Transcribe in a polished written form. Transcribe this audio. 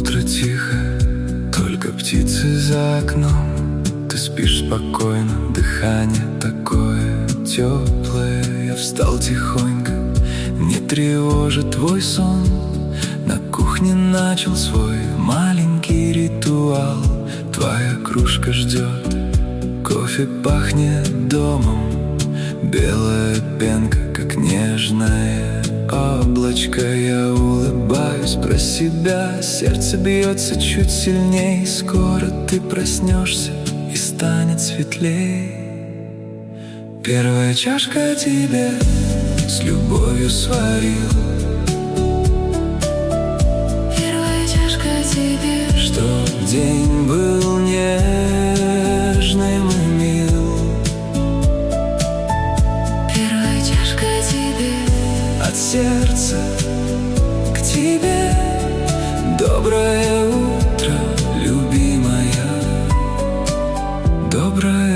Утро тихо, только птицы за окном. Ты спишь спокойно, дыхание такое теплое. Я встал тихонько, не тревожит твой сон. На кухне начал свой маленький ритуал. Твоя кружка ждет, кофе пахнет домом. Белая пенка, как нежное облачко. Я улыбаюсь про себя, сердце бьется чуть сильней. Скоро ты проснешься и станет светлей. Первая чашка тебе с любовью сварил. Первая чашка тебе, чтоб день был нежным и мил. первая чашка тебе, От сердца к тебе. Доброе утро, любимая. Доброе